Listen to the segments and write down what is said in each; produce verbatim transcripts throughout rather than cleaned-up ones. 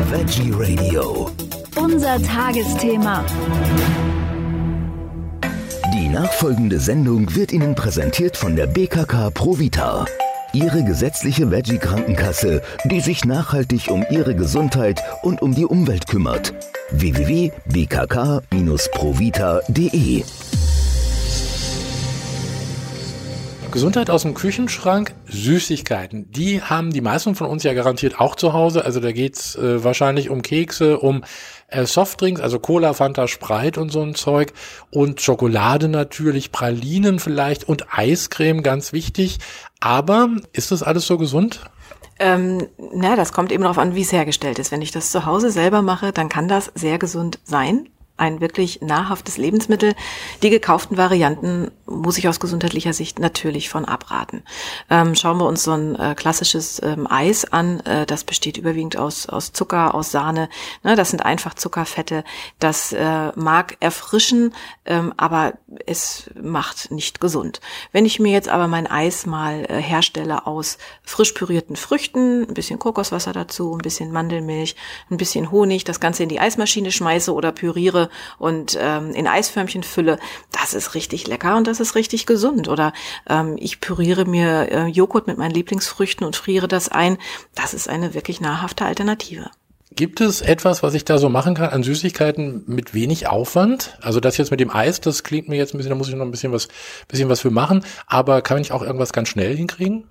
Veggie Radio. Unser Tagesthema. Die nachfolgende Sendung wird Ihnen präsentiert von der B K K Provita. Ihre gesetzliche Veggie-Krankenkasse, die sich nachhaltig um Ihre Gesundheit und um die Umwelt kümmert. w w w punkt b k k Bindestrich provita punkt d e Gesundheit aus dem Küchenschrank, Süßigkeiten, die haben die meisten von uns ja garantiert auch zu Hause. Also da geht's äh, wahrscheinlich um Kekse, um äh, Softdrinks, also Cola, Fanta, Sprite und so ein Zeug und Schokolade natürlich, Pralinen vielleicht und Eiscreme, ganz wichtig. Aber ist das alles so gesund? Ähm, na, das kommt eben darauf an, wie es hergestellt ist. Wenn ich das zu Hause selber mache, dann kann das sehr gesund sein. Ein wirklich nahrhaftes Lebensmittel. Die gekauften Varianten muss ich aus gesundheitlicher Sicht natürlich von abraten. Ähm, schauen wir uns so ein äh, klassisches ähm, Eis an. Äh, das besteht überwiegend aus, aus Zucker, aus Sahne. Ne, das sind einfach Zuckerfette. Das äh, mag erfrischen, ähm, aber es macht nicht gesund. Wenn ich mir jetzt aber mein Eis mal äh, herstelle aus frisch pürierten Früchten, ein bisschen Kokoswasser dazu, ein bisschen Mandelmilch, ein bisschen Honig, das Ganze in die Eismaschine schmeiße oder püriere und ähm, in Eisförmchen fülle, das ist richtig lecker und das ist richtig gesund. Oder ähm, ich püriere mir äh, Joghurt mit meinen Lieblingsfrüchten und friere das ein. Das ist eine wirklich nahrhafte Alternative. Gibt es etwas, was ich da so machen kann an Süßigkeiten mit wenig Aufwand? Also das jetzt mit dem Eis, das klingt mir jetzt ein bisschen, da muss ich noch ein bisschen was, bisschen was für machen. Aber kann ich auch irgendwas ganz schnell hinkriegen?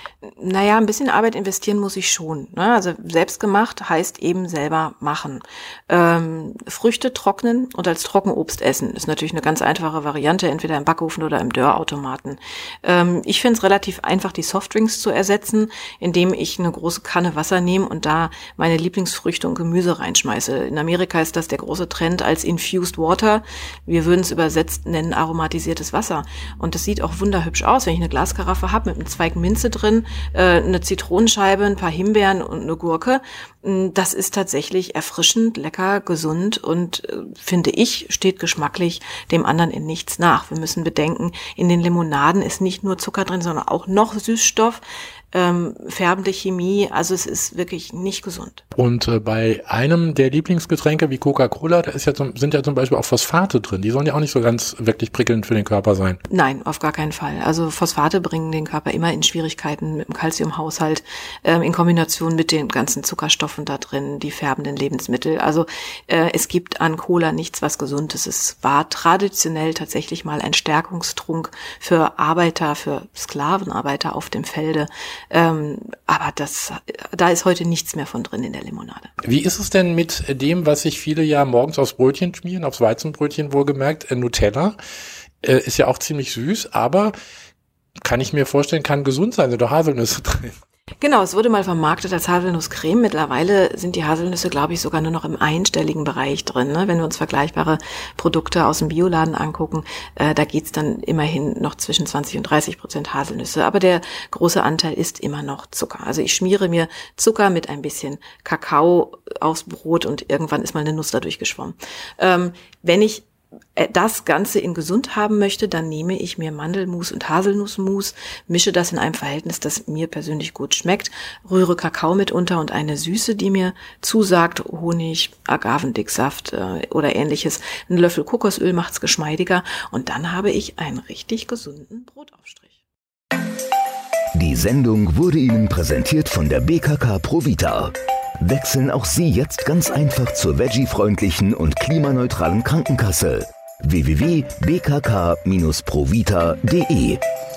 Naja, ein bisschen Arbeit investieren muss ich schon. Ne? Also selbstgemacht heißt eben selber machen. Ähm, Früchte trocknen und als Trockenobst essen ist natürlich eine ganz einfache Variante, entweder im Backofen oder im Dörrautomaten. Ähm, ich finde es relativ einfach, die Softdrinks zu ersetzen, indem ich eine große Kanne Wasser nehme und da meine Lieblingsfrüchte und Gemüse reinschmeiße. In Amerika ist das der große Trend als Infused Water. Wir würden es übersetzt nennen aromatisiertes Wasser. Und das sieht auch wunderhübsch aus, wenn ich eine Glaskaraffe habe mit einem Zweig Minze drin, eine Zitronenscheibe, ein paar Himbeeren und eine Gurke. Das ist tatsächlich erfrischend, lecker, gesund und, finde ich, steht geschmacklich dem anderen in nichts nach. Wir müssen bedenken, in den Limonaden ist nicht nur Zucker drin, sondern auch noch Süßstoff, ähm, färbende Chemie. Also es ist wirklich nicht gesund. Und äh, bei einem der Lieblingsgetränke wie Coca-Cola, da ist ja zum, sind ja zum Beispiel auch Phosphate drin. Die sollen ja auch nicht so ganz wirklich prickelnd für den Körper sein. Nein, auf gar keinen Fall. Also Phosphate bringen den Körper immer in Schwierigkeiten mit dem Calciumhaushalt, ähm, in Kombination mit den ganzen Zuckerstoffen da drin, die färbenden Lebensmittel. Also äh, es gibt an Cola nichts, was gesund ist. Es war traditionell tatsächlich mal ein Stärkungstrunk für Arbeiter, für Sklavenarbeiter auf dem Felde. Ähm, aber das, da ist heute nichts mehr von drin in der Limonade. Wie ist es denn mit dem, was sich viele ja morgens aufs Brötchen schmieren, aufs Weizenbrötchen wohlgemerkt, äh, Nutella? Äh, ist ja auch ziemlich süß, aber kann ich mir vorstellen, kann gesund sein, sind doch Haselnüsse drin. Genau, es wurde mal vermarktet als Haselnusscreme. Mittlerweile sind die Haselnüsse, glaube ich, sogar nur noch im einstelligen Bereich drin. Ne? Wenn wir uns vergleichbare Produkte aus dem Bioladen angucken, äh, da geht's dann immerhin noch zwischen zwanzig und dreißig Prozent Haselnüsse. Aber der große Anteil ist immer noch Zucker. Also ich schmiere mir Zucker mit ein bisschen Kakao aufs Brot und irgendwann ist mal eine Nuss dadurch geschwommen. Ähm, wenn ich das Ganze in gesund haben möchte, dann nehme ich mir Mandelmus und Haselnussmus, mische das in einem Verhältnis, das mir persönlich gut schmeckt, rühre Kakao mit unter und eine Süße, die mir zusagt, Honig, Agavendicksaft äh, oder ähnliches. Ein Löffel Kokosöl macht's geschmeidiger und dann habe ich einen richtig gesunden Brotaufstrich. Die Sendung wurde Ihnen präsentiert von der B K K Provita. Wechseln auch Sie jetzt ganz einfach zur veggie-freundlichen und klimaneutralen Krankenkasse. w w w punkt b k k Bindestrich provita punkt d e